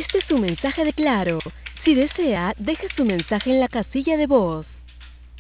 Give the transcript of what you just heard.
Este es su mensaje de Claro. Si desea, deje su mensaje en la casilla de voz.